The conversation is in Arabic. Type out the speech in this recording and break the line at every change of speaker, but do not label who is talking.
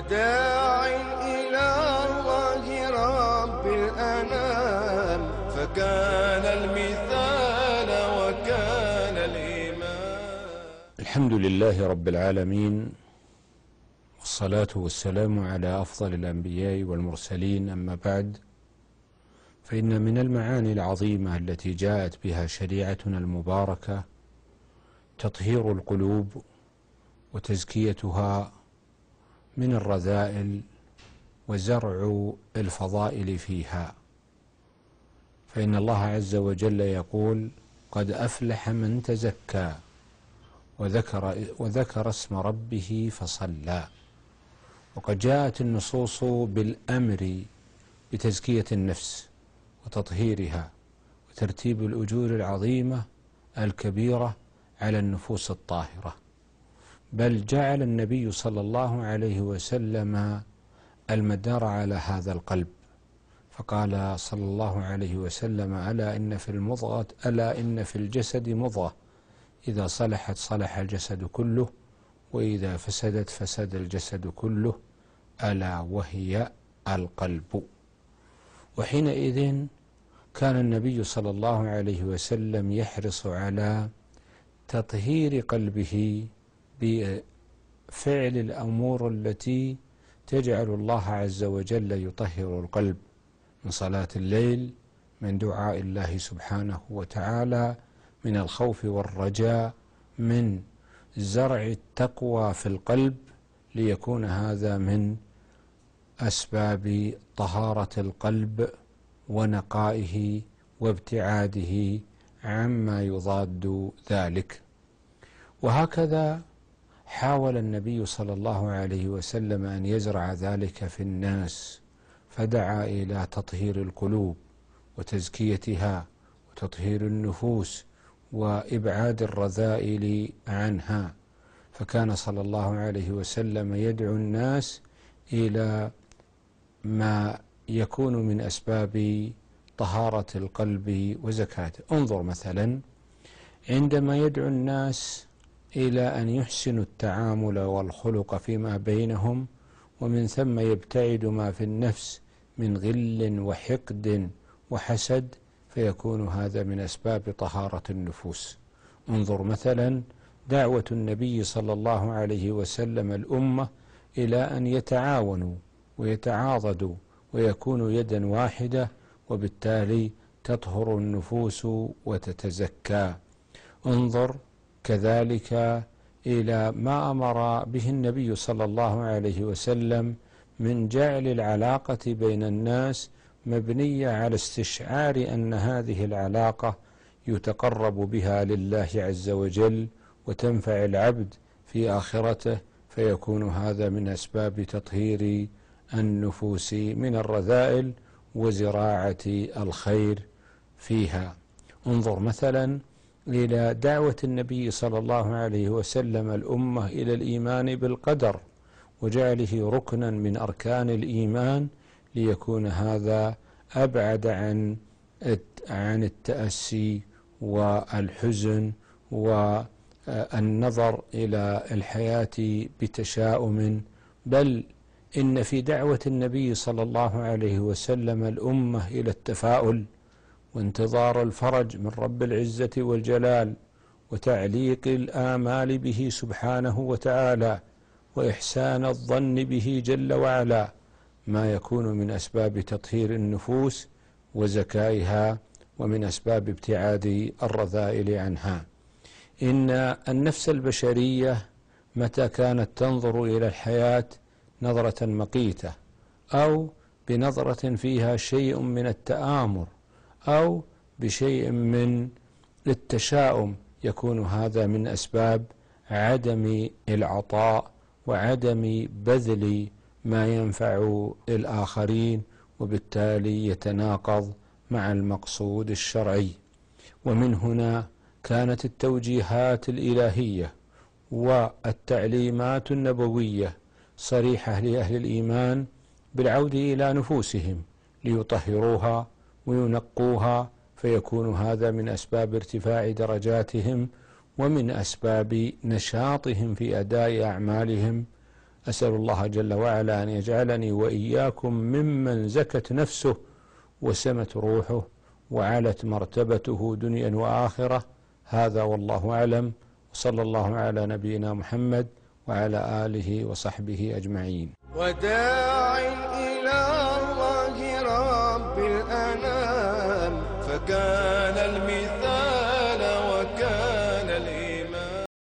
وداع إلى الله رب الأنام، فكان المثال وكان الإمام.
الحمد لله رب العالمين، والصلاة والسلام على أفضل الأنبياء والمرسلين. أما بعد، فإن من المعاني العظيمة التي جاءت بها شريعتنا المباركة تطهير القلوب وتزكيتها من الرذائل وزرع الفضائل فيها. فإن الله عز وجل يقول: قد أفلح من تزكى وذكر اسم ربه فصلى. وقد جاءت النصوص بالأمر بتزكية النفس وتطهيرها وترتيب الأجور العظيمة الكبيرة على النفوس الطاهرة، بل جعل النبي صلى الله عليه وسلم المدار على هذا القلب، فقال صلى الله عليه وسلم: ألا إن في الجسد مضغة إذا صلحت صلح الجسد كله، وإذا فسدت فسد الجسد كله، ألا وهي القلب. وحينئذ كان النبي صلى الله عليه وسلم يحرص على تطهير قلبه بفعل الأمور التي تجعل الله عز وجل يطهر القلب، من صلاة الليل، من دعاء الله سبحانه وتعالى، من الخوف والرجاء، من زرع التقوى في القلب، ليكون هذا من أسباب طهارة القلب ونقائه وابتعاده عما يضاد ذلك. وهكذا حاول النبي صلى الله عليه وسلم أن يزرع ذلك في الناس، فدعا إلى تطهير القلوب وتزكيتها وتطهير النفوس وإبعاد الرذائل عنها. فكان صلى الله عليه وسلم يدعو الناس إلى ما يكون من أسباب طهارة القلب وزكاته. انظر مثلا عندما يدعو الناس إلى أن يحسنوا التعامل والخلق فيما بينهم، ومن ثم يبتعد ما في النفس من غل وحقد وحسد، فيكون هذا من أسباب طهارة النفوس. انظر مثلا دعوة النبي صلى الله عليه وسلم الأمة إلى أن يتعاونوا ويتعاضدوا ويكونوا يدا واحدة، وبالتالي تطهر النفوس وتتزكى. انظر كذلك إلى ما أمر به النبي صلى الله عليه وسلم من جعل العلاقة بين الناس مبنية على استشعار أن هذه العلاقة يتقرب بها لله عز وجل وتنفع العبد في آخرته، فيكون هذا من أسباب تطهير النفوس من الرذائل وزراعة الخير فيها. انظر مثلا إلى دعوة النبي صلى الله عليه وسلم الأمة إلى الإيمان بالقدر وجعله ركنا من أركان الإيمان، ليكون هذا أبعد عن التأسي والحزن والنظر إلى الحياة بتشاؤم، بل إن في دعوة النبي صلى الله عليه وسلم الأمة إلى التفاؤل وانتظار الفرج من رب العزة والجلال وتعليق الآمال به سبحانه وتعالى وإحسان الظن به جل وعلا، ما يكون من أسباب تطهير النفوس وزكائها ومن أسباب ابتعاد الرذائل عنها. إن النفس البشرية متى كانت تنظر إلى الحياة نظرة مقيتة، أو بنظرة فيها شيء من التآمر، أو بشيء من التشاؤم، يكون هذا من أسباب عدم العطاء وعدم بذل ما ينفع الآخرين، وبالتالي يتناقض مع المقصود الشرعي. ومن هنا كانت التوجيهات الإلهية والتعليمات النبوية صريحة لأهل الإيمان بالعودة إلى نفوسهم ليطهروها وينقوها، فيكون هذا من أسباب ارتفاع درجاتهم ومن أسباب نشاطهم في أداء أعمالهم أسأل الله جل وعلا أن يجعلني وإياكم ممن زكت نفسه وسمت روحه وعلت مرتبته دنيا وآخرة. هذا والله أعلم، وصلى الله على نبينا محمد وعلى آله وصحبه أجمعين.
وداع إلى الله رب الأنام فكان المثال